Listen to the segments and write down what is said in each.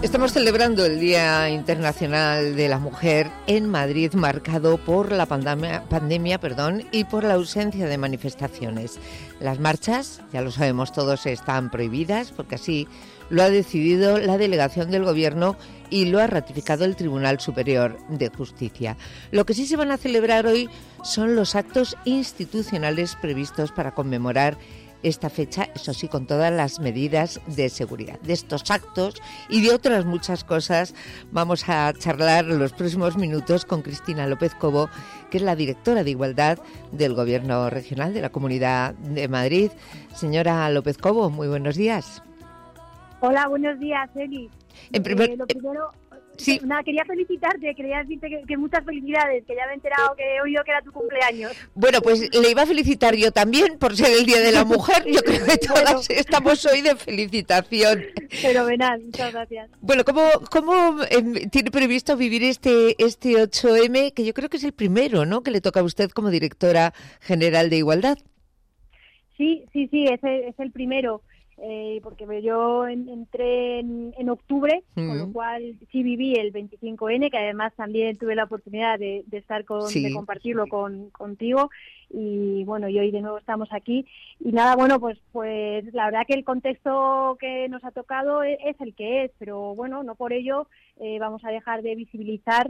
Estamos celebrando el Día Internacional de la Mujer en Madrid, marcado por la pandemia, y por la ausencia de manifestaciones. Las marchas, ya lo sabemos todos, están prohibidas porque así lo ha decidido la delegación del Gobierno y lo ha ratificado el Tribunal Superior de Justicia. Lo que sí se van a celebrar hoy son los actos institucionales previstos para conmemorar esta fecha, eso sí, con todas las medidas de seguridad. De estos actos y de otras muchas cosas vamos a charlar en los próximos minutos con Cristina López Cobo, que es la directora de Igualdad del Gobierno Regional de la Comunidad de Madrid. Señora López Cobo, muy buenos días. Hola, buenos días, Eli. Lo primero, sí. Quería felicitarte, quería decirte que muchas felicidades, que ya me he enterado, que he oído que era tu cumpleaños. Bueno, pues le iba a felicitar yo también por ser el Día de la Mujer. Yo creo que todas estamos hoy de felicitación. Fenomenal, muchas gracias. Bueno, ¿cómo tiene previsto vivir este 8M, que yo creo que es el primero, ¿no?, que le toca a usted como directora general de Igualdad? Sí, es el primero. Porque yo entré en octubre, con lo cual sí viví el 25N, que además también tuve la oportunidad de estar de compartirlo contigo, y bueno, y hoy de nuevo estamos aquí. Y nada, bueno, pues la verdad que el contexto que nos ha tocado es el que es, pero bueno, no por ello vamos a dejar de visibilizar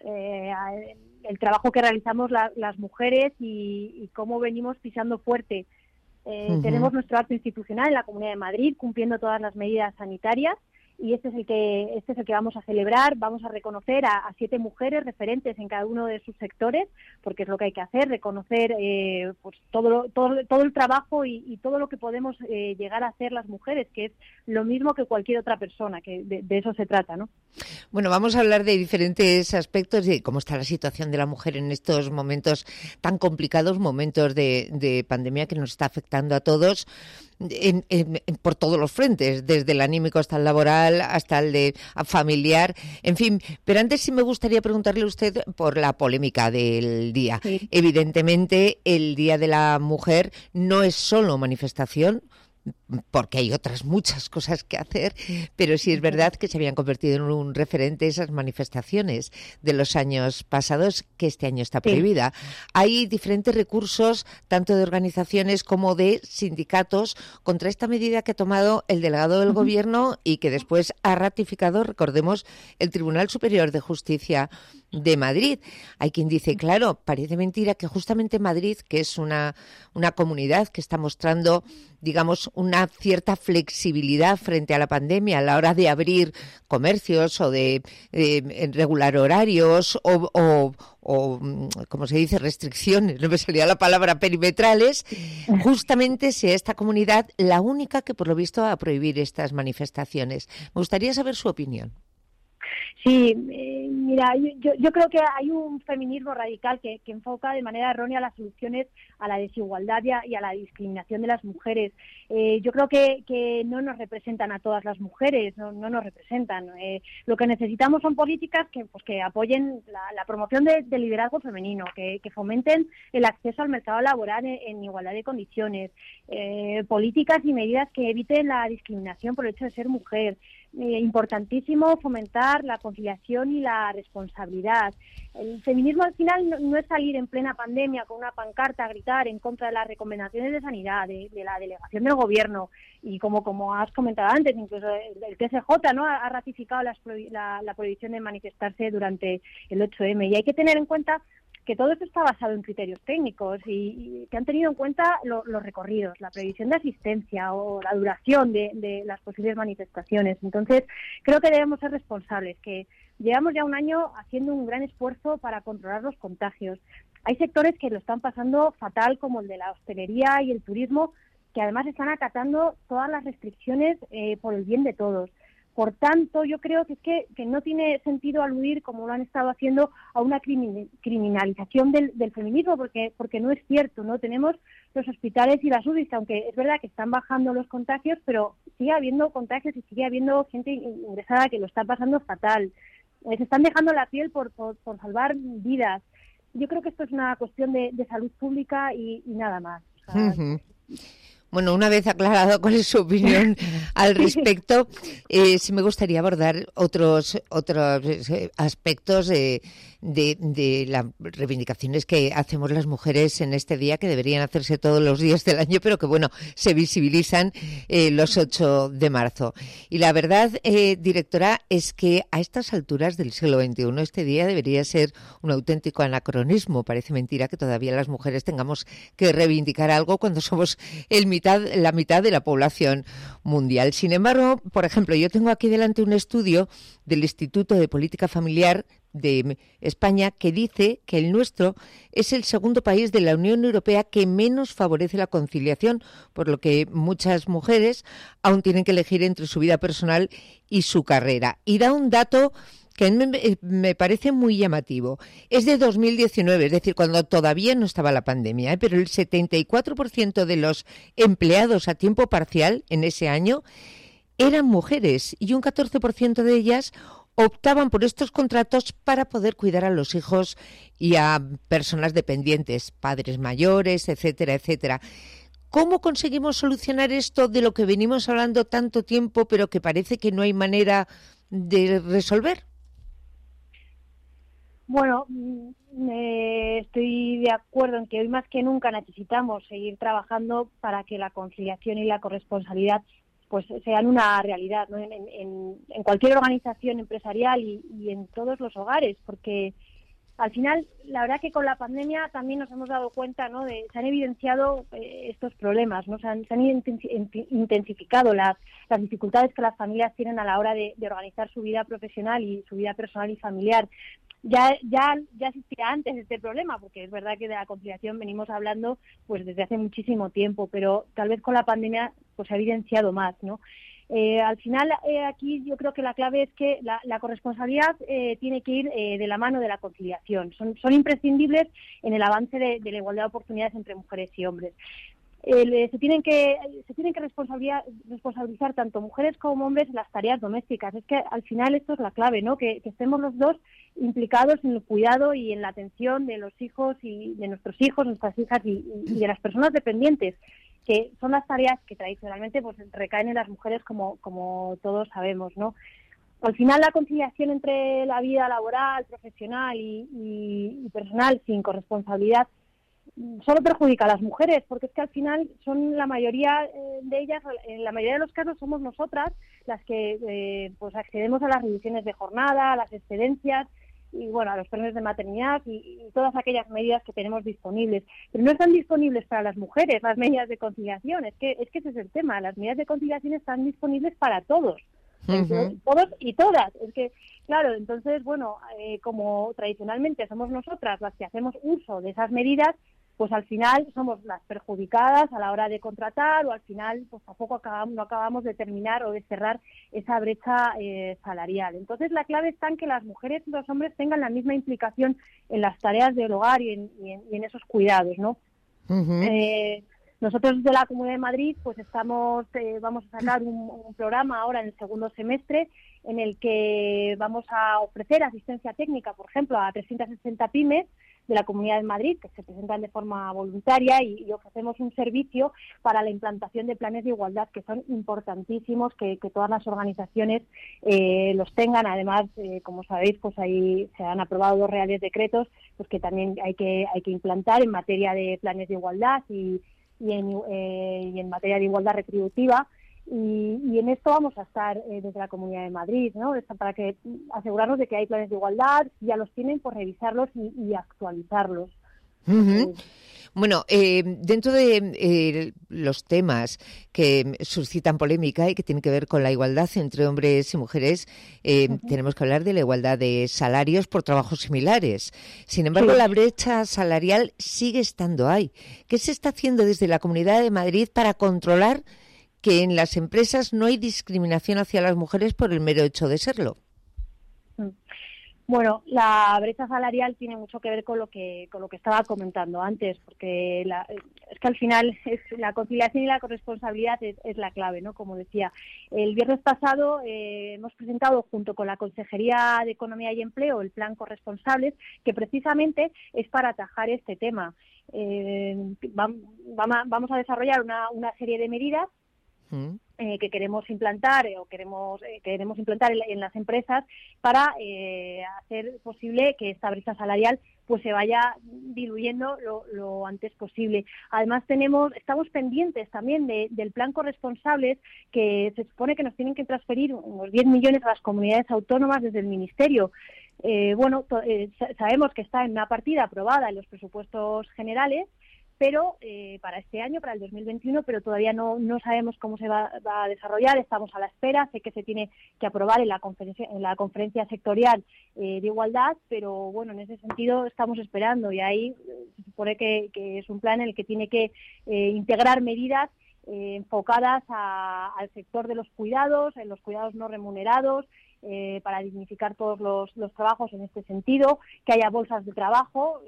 el trabajo que realizamos las mujeres y cómo venimos pisando fuerte. Tenemos nuestro acto institucional en la Comunidad de Madrid, cumpliendo todas las medidas sanitarias, y este es el que vamos a celebrar. Vamos a reconocer a 7 mujeres referentes en cada uno de sus sectores, porque es lo que hay que hacer, reconocer pues todo el trabajo y todo lo que podemos llegar a hacer las mujeres, que es lo mismo que cualquier otra persona, que de eso se trata, ¿no? Bueno, vamos a hablar de diferentes aspectos de cómo está la situación de la mujer en estos momentos tan complicados, momentos de pandemia que nos está afectando a todos por todos los frentes, desde el anímico hasta el laboral, hasta el de familiar, en fin. Pero antes sí me gustaría preguntarle a usted por la polémica del día. Sí. Evidentemente, el Día de la Mujer no es solo manifestación, porque hay otras muchas cosas que hacer, pero sí es verdad que se habían convertido en un referente esas manifestaciones de los años pasados, que este año está prohibida. Hay diferentes recursos, tanto de organizaciones como de sindicatos, contra esta medida que ha tomado el delegado del Gobierno y que después ha ratificado, recordemos, el Tribunal Superior de Justicia de Madrid. Hay quien dice, claro, parece mentira que justamente Madrid, que es una comunidad que está mostrando, digamos, una cierta flexibilidad frente a la pandemia a la hora de abrir comercios o de regular horarios o como se dice, restricciones, no me salía la palabra, perimetrales, justamente sea esta comunidad la única que por lo visto va a prohibir estas manifestaciones. Me gustaría saber su opinión. Sí, mira, yo creo que hay un feminismo radical que enfoca de manera errónea las soluciones a la desigualdad y a la discriminación de las mujeres. Yo creo que no nos representan a todas las mujeres, no nos representan. Lo que necesitamos son políticas que apoyen la promoción del liderazgo femenino, que fomenten el acceso al mercado laboral en igualdad de condiciones, políticas y medidas que eviten la discriminación por el hecho de ser mujer. Importantísimo fomentar la conciliación y la responsabilidad. El feminismo al final no es salir en plena pandemia con una pancarta a gritar en contra de las recomendaciones de sanidad, de la delegación del Gobierno, y como has comentado antes, incluso el TSJ, ¿no?, ha ratificado la prohibición de manifestarse durante el 8M, y hay que tener en cuenta que todo esto está basado en criterios técnicos y que han tenido en cuenta los recorridos, la previsión de asistencia o la duración de las posibles manifestaciones. Entonces, creo que debemos ser responsables, que llevamos ya un año haciendo un gran esfuerzo para controlar los contagios. Hay sectores que lo están pasando fatal, como el de la hostelería y el turismo, que además están acatando todas las restricciones por el bien de todos. Por tanto, yo creo que no tiene sentido aludir, como lo han estado haciendo, a una criminalización del feminismo, porque no es cierto, ¿no? Tenemos los hospitales y las UCI, que aunque es verdad que están bajando los contagios, pero sigue habiendo contagios y sigue habiendo gente ingresada que lo está pasando fatal. Se están dejando la piel por salvar vidas. Yo creo que esto es una cuestión de salud pública y nada más. O sea, Bueno, una vez aclarado cuál es su opinión al respecto, sí me gustaría abordar otros aspectos de las reivindicaciones que hacemos las mujeres en este día, que deberían hacerse todos los días del año, pero que, bueno, se visibilizan los 8 de marzo. Y la verdad, directora, es que a estas alturas del siglo XXI este día debería ser un auténtico anacronismo. Parece mentira que todavía las mujeres tengamos que reivindicar algo cuando somos la mitad de la población mundial. Sin embargo, por ejemplo, yo tengo aquí delante un estudio del Instituto de Política Familiar de España que dice que el nuestro es el segundo país de la Unión Europea que menos favorece la conciliación, por lo que muchas mujeres aún tienen que elegir entre su vida personal y su carrera. Y da un dato que me parece muy llamativo. Es de 2019, es decir, cuando todavía no estaba la pandemia, pero el 74% de los empleados a tiempo parcial en ese año eran mujeres y un 14% de ellas optaban por estos contratos para poder cuidar a los hijos y a personas dependientes, padres mayores, etcétera, etcétera. ¿Cómo conseguimos solucionar esto de lo que venimos hablando tanto tiempo, pero que parece que no hay manera de resolver? Bueno, estoy de acuerdo en que hoy más que nunca necesitamos seguir trabajando para que la conciliación y la corresponsabilidad pues sean una realidad, ¿no? En cualquier organización empresarial y en todos los hogares, porque al final, la verdad que con la pandemia también nos hemos dado cuenta, ¿no? Se han evidenciado estos problemas, ¿no? Se han intensificado las dificultades que las familias tienen a la hora de organizar su vida profesional y su vida personal y familiar. Ya existía antes este problema, porque es verdad que de la conciliación venimos hablando pues desde hace muchísimo tiempo, pero tal vez con la pandemia pues se ha evidenciado más, ¿no? Al final, aquí yo creo que la clave es que la corresponsabilidad tiene que ir de la mano de la conciliación. Son imprescindibles en el avance de la igualdad de oportunidades entre mujeres y hombres. Se tienen que responsabilizar tanto mujeres como hombres en las tareas domésticas. Es que al final esto es la clave, ¿no? Que estemos los dos implicados en el cuidado y en la atención de los hijos y de nuestros hijos, nuestras hijas y de las personas dependientes, que son las tareas que tradicionalmente pues recaen en las mujeres, como todos sabemos, ¿no? Al final, la conciliación entre la vida laboral, profesional y personal sin corresponsabilidad solo perjudica a las mujeres, porque es que al final son la mayoría de ellas, en la mayoría de los casos somos nosotras las que pues accedemos a las reducciones de jornada, a las excedencias y bueno, a los permisos de maternidad y todas aquellas medidas que tenemos disponibles. Pero no están disponibles para las mujeres las medidas de conciliación, es que ese es el tema, las medidas de conciliación están disponibles para todos. Todos y todas. Es que, claro, entonces, bueno, como tradicionalmente somos nosotras las que hacemos uso de esas medidas, pues al final somos las perjudicadas a la hora de contratar o al final pues tampoco no acabamos de terminar o de cerrar esa brecha salarial. Entonces la clave está en que las mujeres y los hombres tengan la misma implicación en las tareas del hogar y en esos cuidados, ¿no? Nosotros desde la Comunidad de Madrid pues vamos a sacar un programa ahora en el segundo semestre en el que vamos a ofrecer asistencia técnica, por ejemplo, a 360 pymes de la Comunidad de Madrid que se presentan de forma voluntaria y ofrecemos un servicio para la implantación de planes de igualdad que son importantísimos, que todas las organizaciones los tengan. Además, como sabéis, pues ahí se han aprobado 2 reales decretos pues que también hay que implantar en materia de planes de igualdad y en materia de igualdad retributiva. Y en esto vamos a estar desde la Comunidad de Madrid, ¿no? Para que asegurarnos de que hay planes de igualdad, si ya los tienen, pues revisarlos y actualizarlos. Bueno, dentro de los temas que suscitan polémica y que tienen que ver con la igualdad entre hombres y mujeres, tenemos que hablar de la igualdad de salarios por trabajos similares. Sin embargo, la brecha salarial sigue estando ahí. ¿Qué se está haciendo desde la Comunidad de Madrid para controlar que en las empresas no hay discriminación hacia las mujeres por el mero hecho de serlo? Bueno, la brecha salarial tiene mucho que ver con lo que estaba comentando antes, porque es que al final la conciliación y la corresponsabilidad es la clave, ¿no? Como decía, el viernes pasado hemos presentado junto con la Consejería de Economía y Empleo el Plan Corresponsables, que precisamente es para atajar este tema. Vamos a desarrollar una serie de medidas que queremos implantar queremos implantar en las empresas para hacer posible que esta brecha salarial pues se vaya diluyendo lo antes posible. Además estamos pendientes también del plan corresponsables, que se supone que nos tienen que transferir unos 10 millones a las comunidades autónomas desde el Ministerio. Sabemos que está en una partida aprobada en los presupuestos generales, pero para este año, para el 2021, pero todavía no sabemos cómo se va a desarrollar. Estamos a la espera. Sé que se tiene que aprobar en la conferencia sectorial de igualdad, pero bueno, en ese sentido estamos esperando, y ahí se supone que es un plan en el que tiene que integrar medidas enfocadas al sector de los cuidados, en los cuidados no remunerados, para dignificar todos los trabajos en este sentido, que haya bolsas de trabajo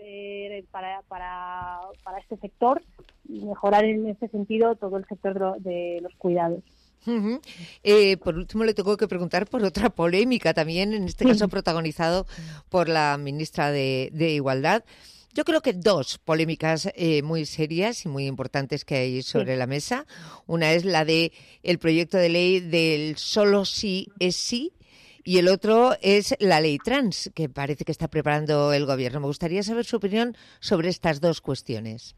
para este sector, y mejorar en este sentido todo el sector de los cuidados. Uh-huh. Por último, le tengo que preguntar por otra polémica también, en este caso protagonizado por la ministra de Igualdad. Yo creo que dos polémicas muy serias y muy importantes que hay sobre la mesa. Una es la de el proyecto de ley del solo sí es sí, y el otro es la ley trans, que parece que está preparando el gobierno. Me gustaría saber su opinión sobre estas dos cuestiones.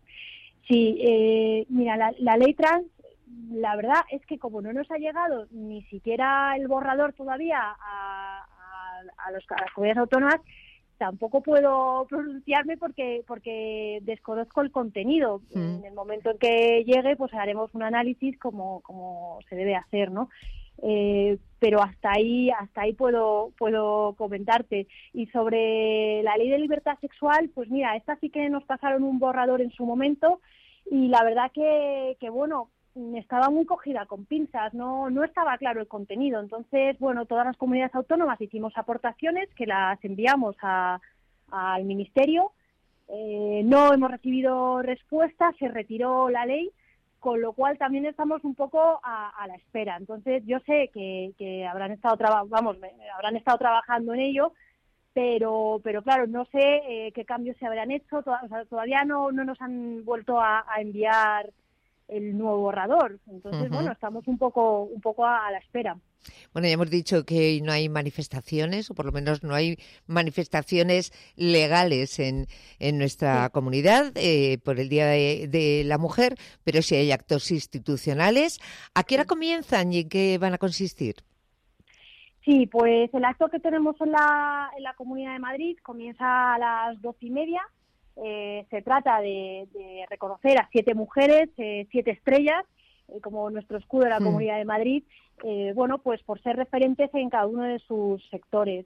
Sí, mira, la ley trans, la verdad es que como no nos ha llegado ni siquiera el borrador todavía a las comunidades autónomas, tampoco puedo pronunciarme porque desconozco el contenido. En el momento en que llegue, pues haremos un análisis como se debe hacer, ¿no? Pero hasta ahí puedo comentarte. Y sobre la ley de libertad sexual, pues mira, esta sí que nos pasaron un borrador en su momento, y la verdad que bueno, estaba muy cogida con pinzas, no estaba claro el contenido. Entonces, bueno, todas las comunidades autónomas hicimos aportaciones que las enviamos al Ministerio. No hemos recibido respuesta, se retiró la ley, con lo cual también estamos un poco a la espera. Entonces, yo sé que habrán estado trabajando en ello, pero claro, no sé qué cambios se habrán hecho. Todavía no nos han vuelto a enviar el nuevo borrador. Entonces, bueno, estamos un poco a la espera. Bueno, ya hemos dicho que no hay manifestaciones, o por lo menos no hay manifestaciones legales en nuestra comunidad por el Día de la Mujer, pero sí hay actos institucionales. ¿A qué hora comienzan y en qué van a consistir? Sí, pues el acto que tenemos en la Comunidad de Madrid comienza a las 12:30. Se trata de reconocer a 7 mujeres, 7 estrellas, como nuestro escudo de la Comunidad de Madrid, bueno, pues por ser referentes en cada uno de sus sectores.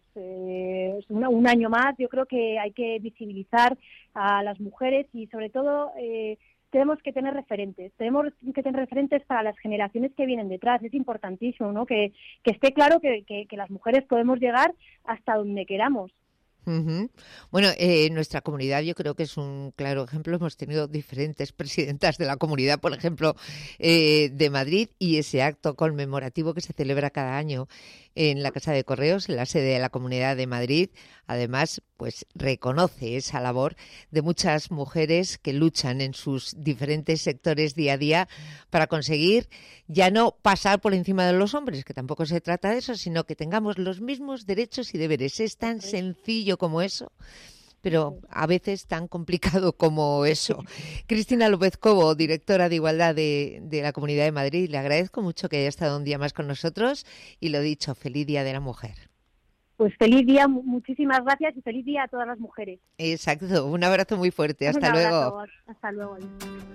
Un año más, yo creo que hay que visibilizar a las mujeres, y sobre todo tenemos que tener referentes para las generaciones que vienen detrás. Es importantísimo, ¿no?, que esté claro que las mujeres podemos llegar hasta donde queramos. Uh-huh. Bueno, nuestra comunidad yo creo que es un claro ejemplo. Hemos tenido diferentes presidentas de la comunidad, por ejemplo, de Madrid, y ese acto conmemorativo que se celebra cada año en la Casa de Correos, en la sede de la Comunidad de Madrid, además, pues reconoce esa labor de muchas mujeres que luchan en sus diferentes sectores día a día para conseguir ya no pasar por encima de los hombres, que tampoco se trata de eso, sino que tengamos los mismos derechos y deberes. Es tan sencillo como eso, pero a veces tan complicado como eso. Cristina López Cobo, directora de Igualdad de la Comunidad de Madrid, le agradezco mucho que haya estado un día más con nosotros, y lo dicho, feliz Día de la Mujer. Pues feliz día, muchísimas gracias, y feliz día a todas las mujeres. Exacto, un abrazo muy fuerte, hasta luego. Hasta luego.